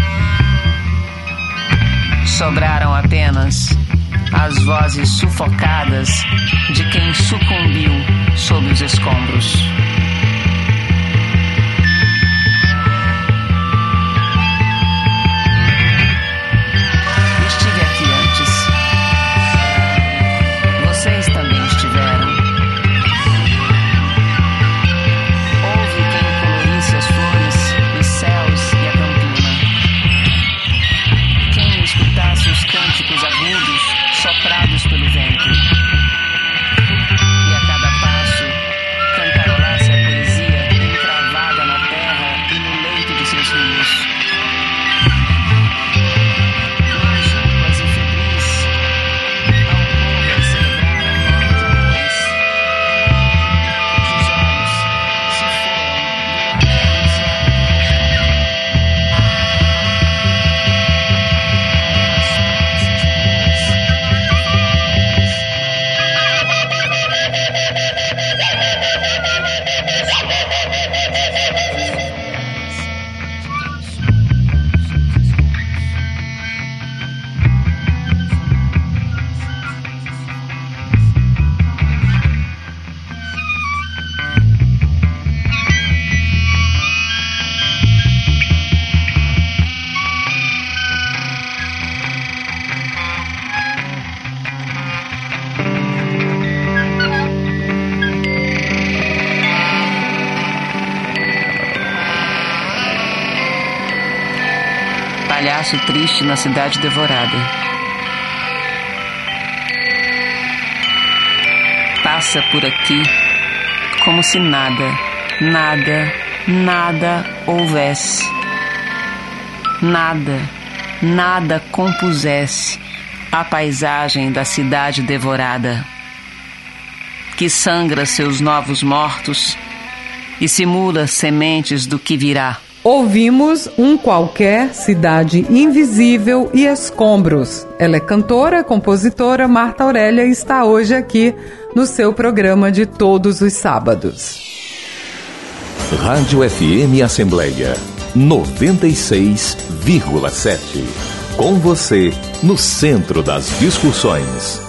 Sobraram apenas as vozes sufocadas de quem sucumbiu sob os escombros. Estive aqui antes. Vocês também estiveram. Houve quem colorisse as flores, os céus e a campina. Quem escutasse os cânticos agudos soprados pelo vento. E a cada passo cantarolasse a poesia encravada na terra e no leito de seus rios. Longínquas e febris, alcovas celebraram novos amores, cujos olhos se foram durante a palhaço triste na cidade devorada. Passa por aqui como se nada, nada, nada houvesse. Nada, nada compusesse a paisagem da cidade devorada, que sangra seus novos mortos e simula sementes do que virá. Ouvimos Um Qualquer, Cidade Invisível e Escombros. Ela é cantora, compositora, Marta Aurélia, e está hoje aqui no seu programa de todos os sábados. Rádio F M Assembleia noventa e seis vírgula sete. Com você, no centro das discussões.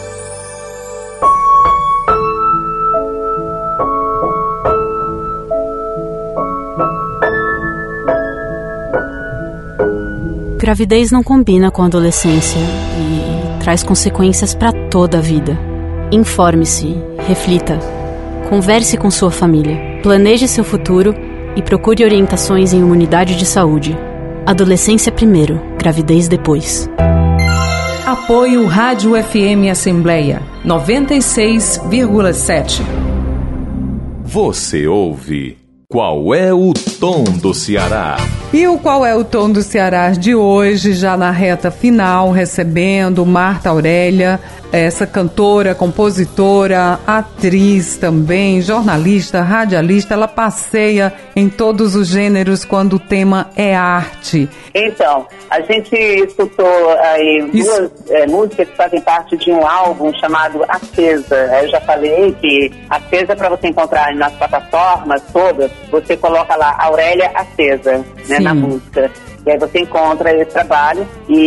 Gravidez não combina com a adolescência e traz consequências para toda a vida. Informe-se, reflita, converse com sua família, planeje seu futuro e procure orientações em uma unidade de saúde. Adolescência primeiro, gravidez depois. Apoio Rádio F M Assembleia noventa e seis vírgula sete. Você ouve Qual é o Tom do Ceará? E o Qual é o Tom do Ceará de hoje, já na reta final, recebendo Marta Aurélia, essa cantora, compositora, atriz também, jornalista, radialista. Ela passeia em todos os gêneros quando o tema é arte. Então, a gente escutou aí duas é, músicas que fazem parte de um álbum chamado Acesa. Eu já falei que Acesa, para você encontrar nas plataformas todas, você coloca lá Aurélia Acesa, né, na música. E aí você encontra esse trabalho,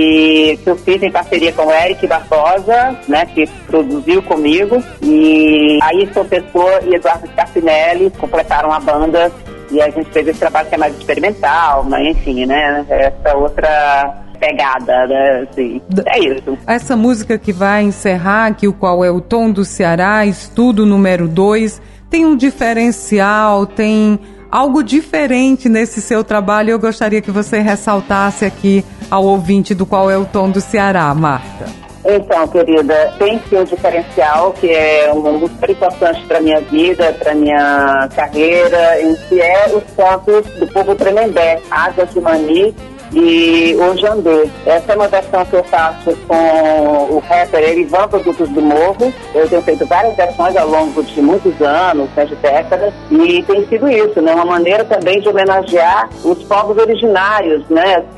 e que eu fiz em parceria com o Eric Barbosa, né, que produziu comigo, e aí Ayrton Pessoa e Eduardo Scarpinelli completaram a banda, e a gente fez esse trabalho que é mais experimental, mas enfim, né, essa outra pegada, né, assim, é isso. Essa música que vai encerrar aqui, o Qual é o Tom do Ceará, estudo número dois, tem um diferencial, tem algo diferente nesse seu trabalho. Eu gostaria que você ressaltasse aqui ao ouvinte do Qual é o Tom do Ceará, Marta. Então, querida, tem sim um diferencial que é um muito importante para minha vida, para minha carreira, em que é os cantos do povo Tremembé, Águas de Mani e o Jandê. Essa é uma versão que eu faço com o rapper Erivan Produtos do Morro. Eu tenho feito várias versões ao longo de muitos anos, né, de décadas, e tem sido isso, né, uma maneira também de homenagear os povos originários, né, assim,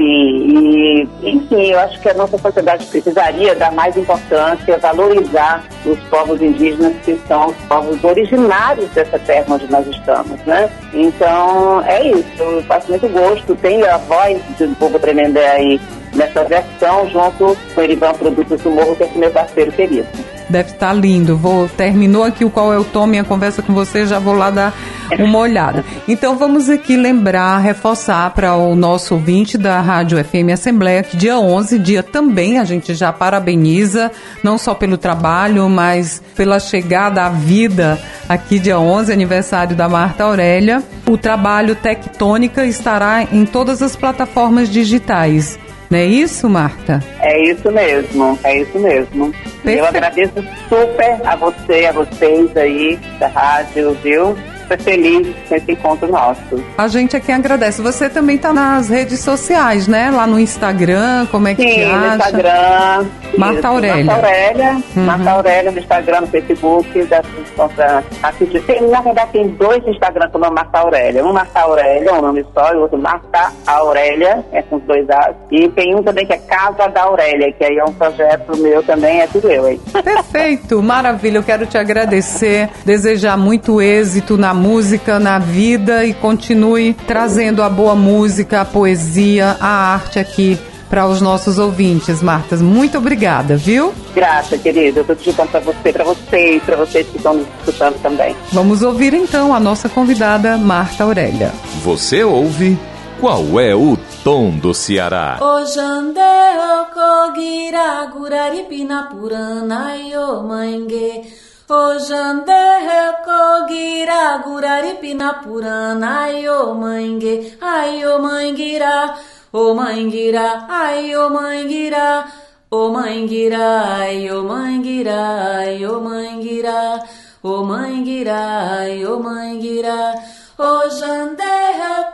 e, enfim, eu acho que a nossa sociedade precisaria dar mais importância, valorizar os povos indígenas, que são os povos originários dessa terra onde nós estamos, né. Então, é isso, eu faço muito gosto, tenho a voz do povo Tremembé aí nessa versão, junto com o Erivan Produtos do Morro, que é meu parceiro querido. Deve estar lindo. Vou, terminou aqui o Qual é o Tom, minha conversa com você, já vou lá dar uma olhada. Então vamos aqui lembrar, reforçar para o nosso ouvinte da Rádio F M Assembleia que dia onze, dia também, a gente já parabeniza, não só pelo trabalho, mas pela chegada à vida aqui dia onze, aniversário da Marta Aurélia. O trabalho Tectônica estará em todas as plataformas digitais. Não é isso, Marta? É isso mesmo, é isso mesmo. Perfeito. Eu agradeço super a você, a vocês aí da rádio, viu? Super feliz com esse encontro nosso. A gente é quem agradece. Você também está nas redes sociais, né? Lá no Instagram, como é que Sim, te acha? no Instagram. Marta isso, Aurélia. Marta Aurélia. Uhum. Marta Aurélia no Instagram, no Facebook. Da, da, assistir. Tem, na verdade, tem dois Instagram com o nome Marta Aurélia. Um Marta Aurélia, um nome só, e o outro Marta Aurélia, é com os dois A's. E tem um também que é Casa da Aurélia, que aí é um projeto meu também, é tudo eu aí. Perfeito, maravilha. Eu quero te agradecer, desejar muito êxito na música, na vida, e continue trazendo a boa música, a poesia, a arte aqui para os nossos ouvintes, Marta. Muito obrigada, viu? Graça, querida. Eu tô te dando para você, para vocês, para vocês que estão nos escutando também. Vamos ouvir então a nossa convidada, Marta Aurélia. Você ouve Qual é o Tom do Ceará? O Jandeo Kogira Guraripina Purana Yo Mangue. O Jandeo Kogira Guraripina Purana Yo Mangue. Ai o Manguira, o Manguira, ai o Manguira. O Manguira, ai o Manguira, ai o Manguira. O Manguira, ai o Manguira. O Jandeo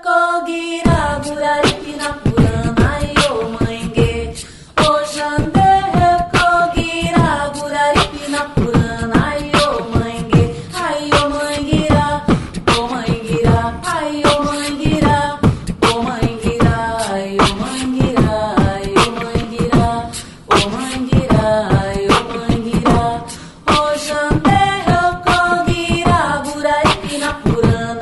Kogira Guraripina Purana Yo Mangue. O Jandeo Kogira Guraripina Purana Yo Mangue. Ai o Manguira, o Manguira, ai o Manguira. O Manguira, ai o Manguira, ai o Manguira. O Manguira, ai o Manguira. O Jandeo Kogira Guraripina Purana.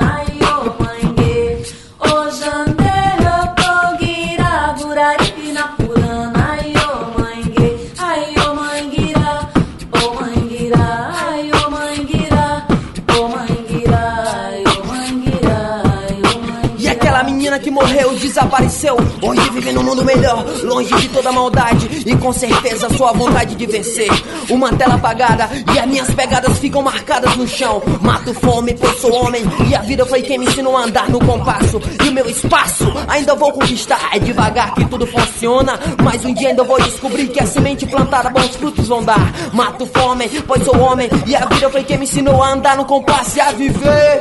Que morreu, desapareceu. Hoje vive num mundo melhor, longe de toda maldade, e com certeza sua vontade de vencer. Uma tela apagada e as minhas pegadas ficam marcadas no chão. Mato fome, pois sou homem, e a vida foi quem me ensinou a andar no compasso. E o meu espaço ainda vou conquistar. É devagar que tudo funciona, mas um dia ainda vou descobrir que a semente plantada bons frutos vão dar. Mato fome, pois sou homem, e a vida foi quem me ensinou a andar no compasso e a viver.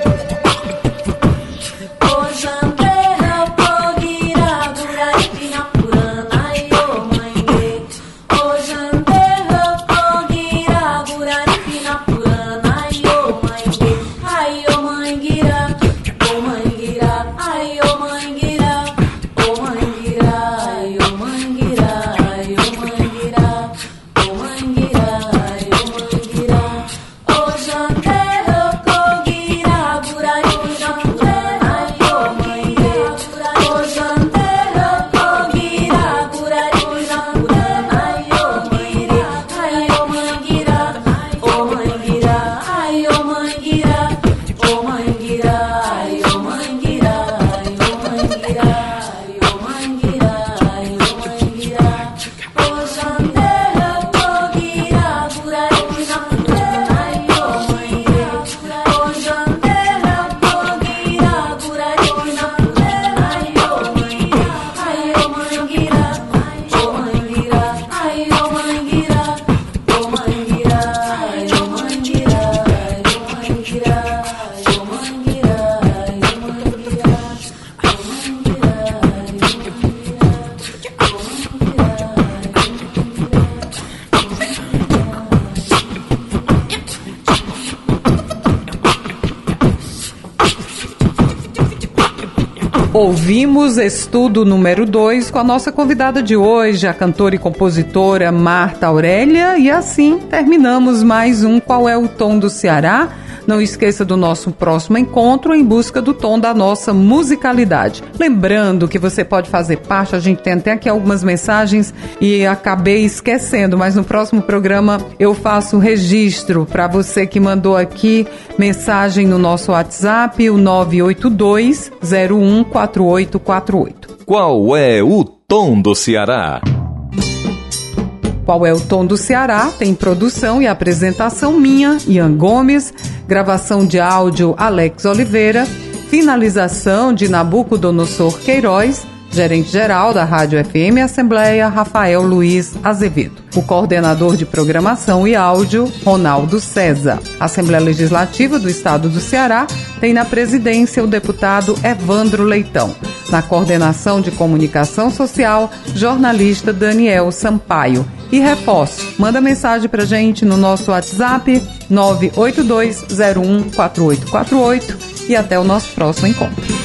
Hoje Gura Ouvimos estudo número dois com a nossa convidada de hoje, a cantora e compositora Marta Aurélia, e assim terminamos mais um Qual é o Tom do Ceará? Não esqueça do nosso próximo encontro em busca do tom da nossa musicalidade. Lembrando que você pode fazer parte, a gente tem até aqui algumas mensagens e acabei esquecendo, mas no próximo programa eu faço o registro para você que mandou aqui mensagem no nosso WhatsApp, o nove oito dois, zero um quatro oito quatro oito. Qual é o tom do Ceará? Qual é o tom do Ceará? Tem produção e apresentação minha, Ian Gomes, gravação de áudio Alex Oliveira, finalização de Nabucodonosor Queiroz, gerente-geral da Rádio F M Assembleia, Rafael Luiz Azevedo. O coordenador de programação e áudio, Ronaldo César. A Assembleia Legislativa do Estado do Ceará tem na presidência o deputado Evandro Leitão. Na coordenação de comunicação social, jornalista Daniel Sampaio. E reforço, manda mensagem pra gente no nosso WhatsApp nove oito dois, zero um quatro oito quatro oito e até o nosso próximo encontro.